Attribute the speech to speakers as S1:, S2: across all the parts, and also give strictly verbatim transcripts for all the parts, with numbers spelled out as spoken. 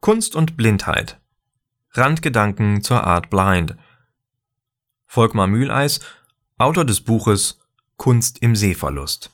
S1: Kunst und Blindheit. Randgedanken zur Art Blind. Volkmar Mühleis, Autor des Buches Kunst im Sehverlust.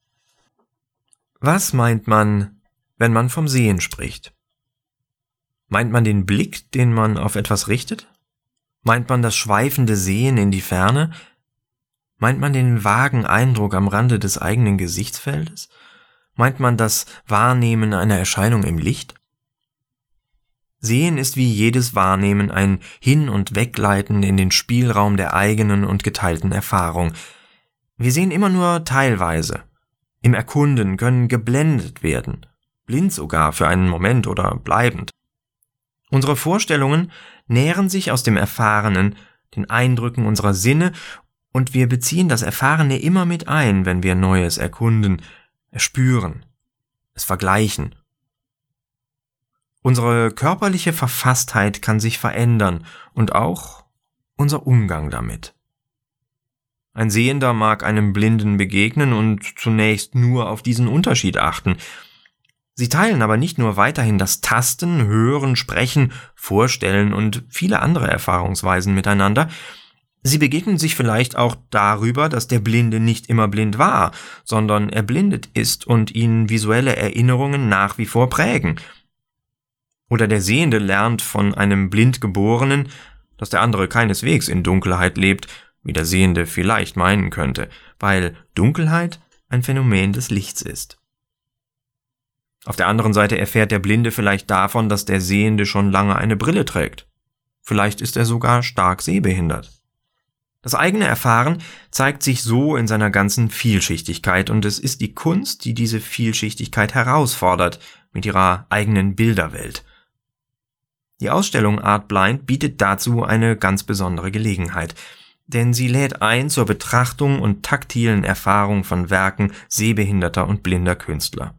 S1: Was meint man, wenn man vom Sehen spricht? Meint man den Blick, den man auf etwas richtet? Meint man das schweifende Sehen in die Ferne? Meint man den vagen Eindruck am Rande des eigenen Gesichtsfeldes? Meint man das Wahrnehmen einer Erscheinung im Licht? Sehen ist wie jedes Wahrnehmen ein Hin- und Wegleiten in den Spielraum der eigenen und geteilten Erfahrung. Wir sehen immer nur teilweise. Im Erkunden können geblendet werden, blind sogar für einen Moment oder bleibend. Unsere Vorstellungen nähren sich aus dem Erfahrenen, den Eindrücken unserer Sinne, und wir beziehen das Erfahrene immer mit ein, wenn wir Neues erkunden, erspüren, es vergleichen. Unsere körperliche Verfasstheit kann sich verändern und auch unser Umgang damit. Ein Sehender mag einem Blinden begegnen und zunächst nur auf diesen Unterschied achten. Sie teilen aber nicht nur weiterhin das Tasten, Hören, Sprechen, Vorstellen und viele andere Erfahrungsweisen miteinander. Sie begegnen sich vielleicht auch darüber, dass der Blinde nicht immer blind war, sondern erblindet ist und ihn visuelle Erinnerungen nach wie vor prägen. Oder der Sehende lernt von einem Blindgeborenen, dass der andere keineswegs in Dunkelheit lebt, wie der Sehende vielleicht meinen könnte, weil Dunkelheit ein Phänomen des Lichts ist. Auf der anderen Seite erfährt der Blinde vielleicht davon, dass der Sehende schon lange eine Brille trägt. Vielleicht ist er sogar stark sehbehindert. Das eigene Erfahren zeigt sich so in seiner ganzen Vielschichtigkeit, und es ist die Kunst, die diese Vielschichtigkeit herausfordert mit ihrer eigenen Bilderwelt. Die Ausstellung Art Blind bietet dazu eine ganz besondere Gelegenheit, denn sie lädt ein zur Betrachtung und taktilen Erfahrung von Werken sehbehinderter und blinder Künstler.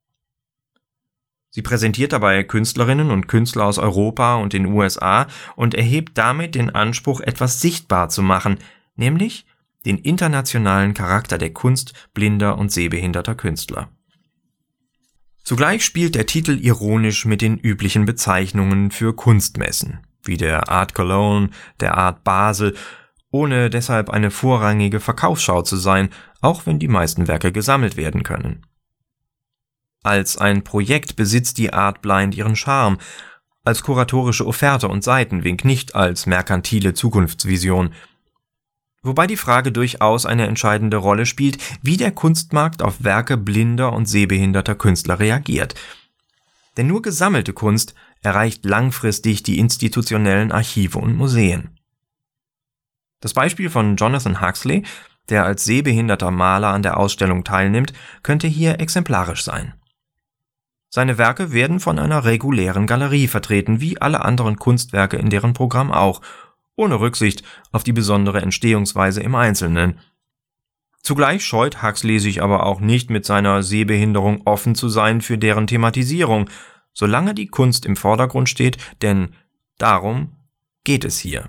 S1: Sie präsentiert dabei Künstlerinnen und Künstler aus Europa und den U S A und erhebt damit den Anspruch, etwas sichtbar zu machen, nämlich den internationalen Charakter der Kunst blinder und sehbehinderter Künstler. Zugleich spielt der Titel ironisch mit den üblichen Bezeichnungen für Kunstmessen, wie der Art Cologne, der Art Basel, ohne deshalb eine vorrangige Verkaufsschau zu sein, auch wenn die meisten Werke gesammelt werden können. Als ein Projekt besitzt die Art Blind ihren Charme, als kuratorische Offerte und Seitenwink, nicht als merkantile Zukunftsvision. Wobei die Frage durchaus eine entscheidende Rolle spielt, wie der Kunstmarkt auf Werke blinder und sehbehinderter Künstler reagiert. Denn nur gesammelte Kunst erreicht langfristig die institutionellen Archive und Museen. Das Beispiel von Jonathan Huxley, der als sehbehinderter Maler an der Ausstellung teilnimmt, könnte hier exemplarisch sein. Seine Werke werden von einer regulären Galerie vertreten, wie alle anderen Kunstwerke in deren Programm auch, ohne Rücksicht auf die besondere Entstehungsweise im Einzelnen. Zugleich scheut Huxley sich aber auch nicht, mit seiner Sehbehinderung offen zu sein für deren Thematisierung, solange die Kunst im Vordergrund steht, denn darum geht es hier.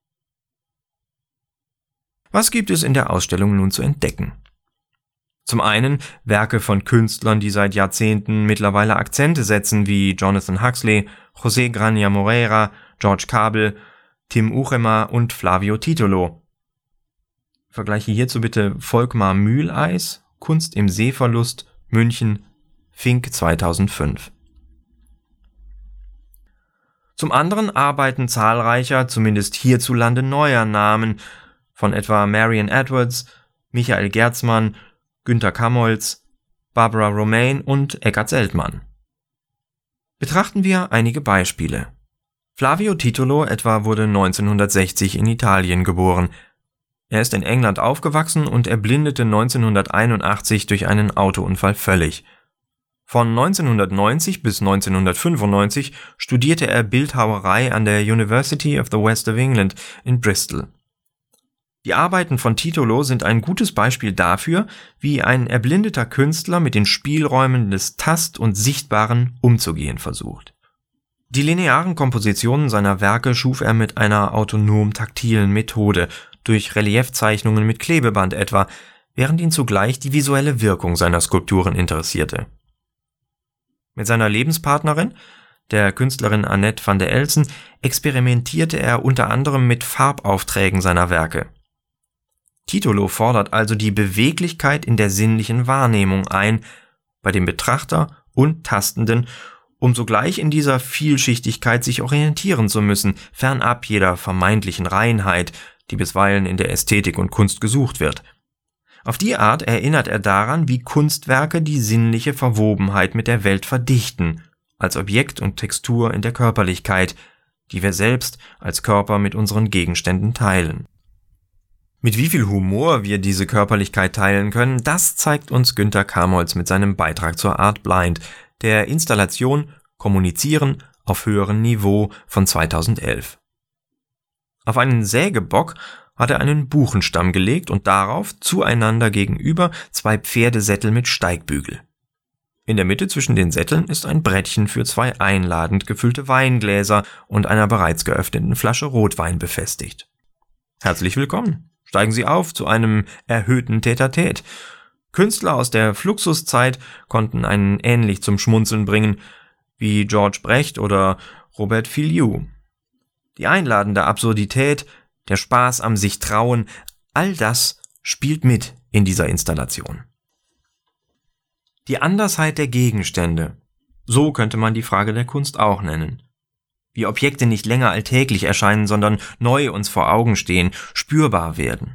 S1: Was gibt es in der Ausstellung nun zu entdecken? Zum einen Werke von Künstlern, die seit Jahrzehnten mittlerweile Akzente setzen, wie Jonathan Huxley, José Graña Moreira, George Kabel, Tim Uchema und Flavio Titolo. Vergleiche hierzu bitte Volkmar Mühleis, Kunst im Sehverlust, München, Fink zweitausendfünf. Zum anderen Arbeiten zahlreicher, zumindest hierzulande neuer Namen, von etwa Marian Edwards, Michael Gerzmann, Günter Kamolz, Barbara Romaine und Eckhard Seltmann. Betrachten wir einige Beispiele. Flavio Titolo etwa wurde neunzehnhundertsechzig in Italien geboren. Er ist in England aufgewachsen und erblindete neunzehnhunderteinundachtzig durch einen Autounfall völlig. Von neunzehnhundertneunzig bis neunzehnhundertfünfundneunzig studierte er Bildhauerei an der University of the West of England in Bristol. Die Arbeiten von Titolo sind ein gutes Beispiel dafür, wie ein erblindeter Künstler mit den Spielräumen des Tast- und Sichtbaren umzugehen versucht. Die linearen Kompositionen seiner Werke schuf er mit einer autonom-taktilen Methode, durch Reliefzeichnungen mit Klebeband etwa, während ihn zugleich die visuelle Wirkung seiner Skulpturen interessierte. Mit seiner Lebenspartnerin, der Künstlerin Annette van der Elsen, experimentierte er unter anderem mit Farbaufträgen seiner Werke. Titolo fordert also die Beweglichkeit in der sinnlichen Wahrnehmung ein, bei dem Betrachter und Tastenden, um sogleich in dieser Vielschichtigkeit sich orientieren zu müssen, fernab jeder vermeintlichen Reinheit, die bisweilen in der Ästhetik und Kunst gesucht wird. Auf die Art erinnert er daran, wie Kunstwerke die sinnliche Verwobenheit mit der Welt verdichten, als Objekt und Textur in der Körperlichkeit, die wir selbst als Körper mit unseren Gegenständen teilen. Mit wie viel Humor wir diese Körperlichkeit teilen können, das zeigt uns Günter Kamholtz mit seinem Beitrag zur Art Blind, der Installation Kommunizieren auf höherem Niveau von zweitausendelf. Auf einen Sägebock hat er einen Buchenstamm gelegt und darauf zueinander gegenüber zwei Pferdesättel mit Steigbügel. In der Mitte zwischen den Sätteln ist ein Brettchen für zwei einladend gefüllte Weingläser und einer bereits geöffneten Flasche Rotwein befestigt. Herzlich willkommen! Steigen Sie auf zu einem erhöhten Tête-à-Tête. Künstler aus der Fluxuszeit konnten einen ähnlich zum Schmunzeln bringen wie George Brecht oder Robert Filiou. Die einladende Absurdität, der Spaß am sich trauen, all das spielt mit in dieser Installation. Die Andersheit der Gegenstände, so könnte man die Frage der Kunst auch nennen. Wie Objekte nicht länger alltäglich erscheinen, sondern neu uns vor Augen stehen, spürbar werden.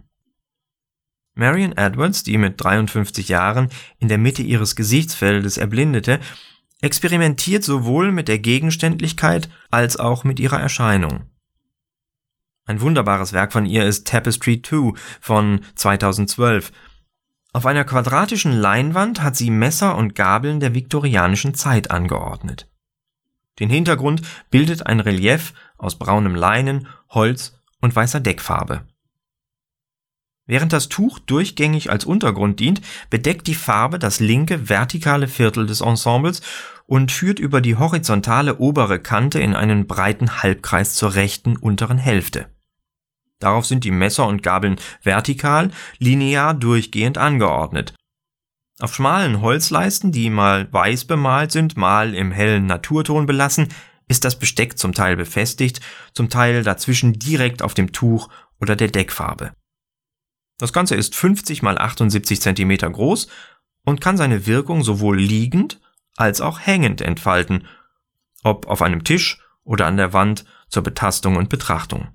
S1: Marian Edwards, die mit dreiundfünfzig Jahren in der Mitte ihres Gesichtsfeldes erblindete, experimentiert sowohl mit der Gegenständlichkeit als auch mit ihrer Erscheinung. Ein wunderbares Werk von ihr ist Tapestry zwei von zweitausendzwölf. Auf einer quadratischen Leinwand hat sie Messer und Gabeln der viktorianischen Zeit angeordnet. Den Hintergrund bildet ein Relief aus braunem Leinen, Holz und weißer Deckfarbe. Während das Tuch durchgängig als Untergrund dient, bedeckt die Farbe das linke vertikale Viertel des Ensembles und führt über die horizontale obere Kante in einen breiten Halbkreis zur rechten unteren Hälfte. Darauf sind die Messer und Gabeln vertikal, linear durchgehend angeordnet. Auf schmalen Holzleisten, die mal weiß bemalt sind, mal im hellen Naturton belassen, ist das Besteck zum Teil befestigt, zum Teil dazwischen direkt auf dem Tuch oder der Deckfarbe. Das Ganze ist fünfzig mal achtundsiebzig Zentimeter groß und kann seine Wirkung sowohl liegend als auch hängend entfalten, ob auf einem Tisch oder an der Wand zur Betastung und Betrachtung.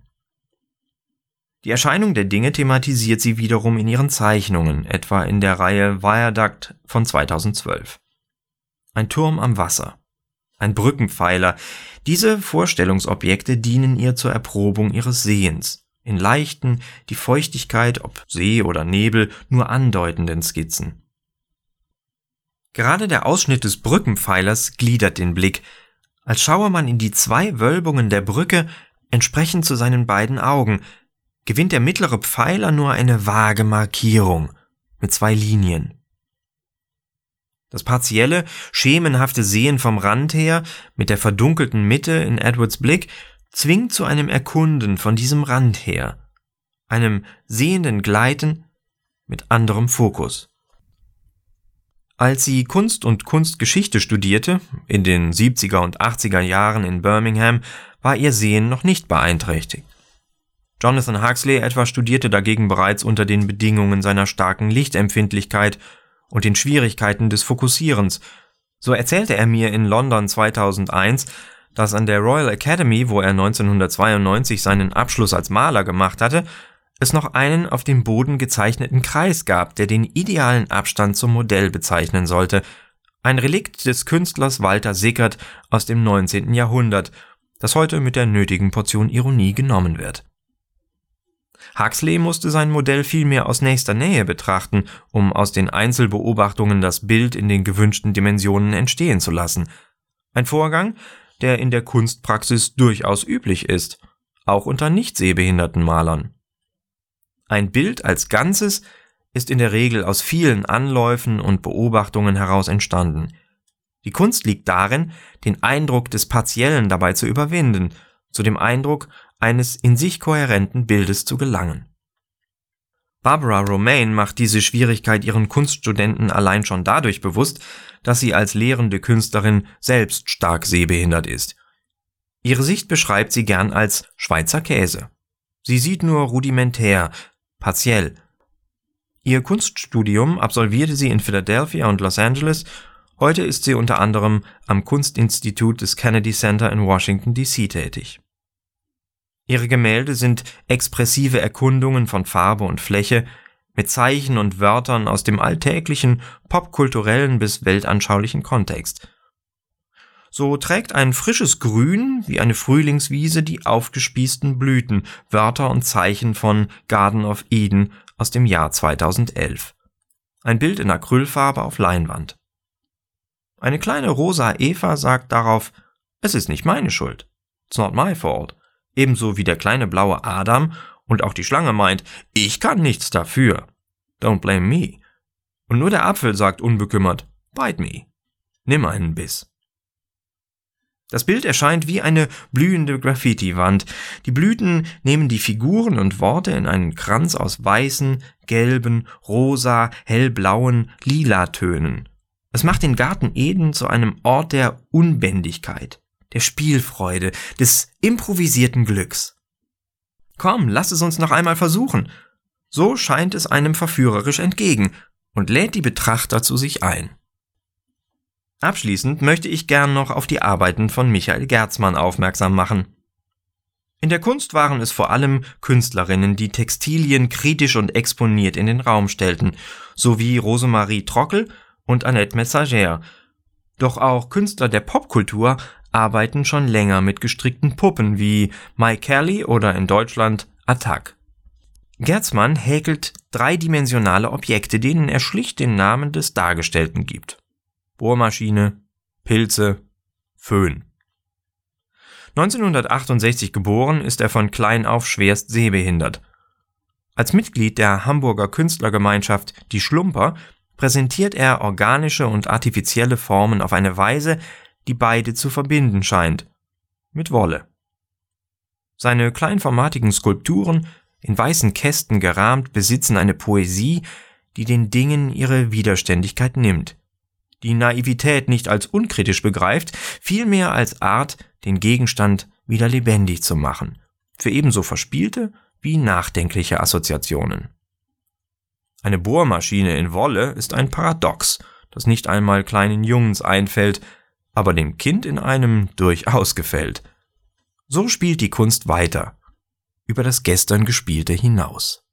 S1: Die Erscheinung der Dinge thematisiert sie wiederum in ihren Zeichnungen, etwa in der Reihe Viaduct von zweitausendzwölf. Ein Turm am Wasser, ein Brückenpfeiler, diese Vorstellungsobjekte dienen ihr zur Erprobung ihres Sehens, in leichten, die Feuchtigkeit, ob See oder Nebel, nur andeutenden Skizzen. Gerade der Ausschnitt des Brückenpfeilers gliedert den Blick, als schaue man in die zwei Wölbungen der Brücke, entsprechend zu seinen beiden Augen, gewinnt der mittlere Pfeiler nur eine vage Markierung mit zwei Linien. Das partielle, schemenhafte Sehen vom Rand her, mit der verdunkelten Mitte in Edwards Blick, zwingt zu einem Erkunden von diesem Rand her, einem sehenden Gleiten mit anderem Fokus. Als sie Kunst und Kunstgeschichte studierte, in den siebziger und achtziger Jahren in Birmingham, war ihr Sehen noch nicht beeinträchtigt. Jonathan Huxley etwa studierte dagegen bereits unter den Bedingungen seiner starken Lichtempfindlichkeit und den Schwierigkeiten des Fokussierens. So erzählte er mir in London zweitausendeins, dass an der Royal Academy, wo er neunzehnhundertzweiundneunzig seinen Abschluss als Maler gemacht hatte, es noch einen auf dem Boden gezeichneten Kreis gab, der den idealen Abstand zum Modell bezeichnen sollte. Ein Relikt des Künstlers Walter Sickert aus dem neunzehnten Jahrhundert, das heute mit der nötigen Portion Ironie genommen wird. Huxley musste sein Modell vielmehr aus nächster Nähe betrachten, um aus den Einzelbeobachtungen das Bild in den gewünschten Dimensionen entstehen zu lassen. Ein Vorgang, der in der Kunstpraxis durchaus üblich ist, auch unter nicht sehbehinderten Malern. Ein Bild als Ganzes ist in der Regel aus vielen Anläufen und Beobachtungen heraus entstanden. Die Kunst liegt darin, den Eindruck des Partiellen dabei zu überwinden, zu dem Eindruck eines in sich kohärenten Bildes zu gelangen. Barbara Romaine macht diese Schwierigkeit ihren Kunststudenten allein schon dadurch bewusst, dass sie als lehrende Künstlerin selbst stark sehbehindert ist. Ihre Sicht beschreibt sie gern als Schweizer Käse. Sie sieht nur rudimentär, partiell. Ihr Kunststudium absolvierte sie in Philadelphia und Los Angeles. Heute ist sie unter anderem am Kunstinstitut des Kennedy Center in Washington D C tätig. Ihre Gemälde sind expressive Erkundungen von Farbe und Fläche, mit Zeichen und Wörtern aus dem alltäglichen, popkulturellen bis weltanschaulichen Kontext. So trägt ein frisches Grün wie eine Frühlingswiese die aufgespießten Blüten, Wörter und Zeichen von Garden of Eden aus dem Jahr zweitausendelf. Ein Bild in Acrylfarbe auf Leinwand. Eine kleine rosa Eva sagt darauf, es ist nicht meine Schuld. It's not my fault. Ebenso wie der kleine blaue Adam und auch die Schlange meint, ich kann nichts dafür. Don't blame me. Und nur der Apfel sagt unbekümmert, bite me. Nimm einen Biss. Das Bild erscheint wie eine blühende Graffiti-Wand. Die Blüten nehmen die Figuren und Worte in einen Kranz aus weißen, gelben, rosa, hellblauen, lila Tönen. Es macht den Garten Eden zu einem Ort der Unbändigkeit, der Spielfreude, des improvisierten Glücks. Komm, lass es uns noch einmal versuchen. So scheint es einem verführerisch entgegen und lädt die Betrachter zu sich ein. Abschließend möchte ich gern noch auf die Arbeiten von Michael Gerzmann aufmerksam machen. In der Kunst waren es vor allem Künstlerinnen, die Textilien kritisch und exponiert in den Raum stellten, sowie Rosemarie Trockel und Annette Messager. Doch auch Künstler der Popkultur arbeiten schon länger mit gestrickten Puppen wie Mike Kelly oder in Deutschland Attac. Gerzmann häkelt dreidimensionale Objekte, denen er schlicht den Namen des Dargestellten gibt. Bohrmaschine, Pilze, Föhn. neunzehnhundertachtundsechzig geboren, ist er von klein auf schwerst sehbehindert. Als Mitglied der Hamburger Künstlergemeinschaft Die Schlumper präsentiert er organische und artifizielle Formen auf eine Weise, die beide zu verbinden scheint, mit Wolle. Seine kleinformatigen Skulpturen, in weißen Kästen gerahmt, besitzen eine Poesie, die den Dingen ihre Widerständigkeit nimmt, die Naivität nicht als unkritisch begreift, vielmehr als Art, den Gegenstand wieder lebendig zu machen, für ebenso verspielte wie nachdenkliche Assoziationen. Eine Bohrmaschine in Wolle ist ein Paradox, das nicht einmal kleinen Jungens einfällt, aber dem Kind in einem durchaus gefällt. So spielt die Kunst weiter, über das gestern Gespielte hinaus.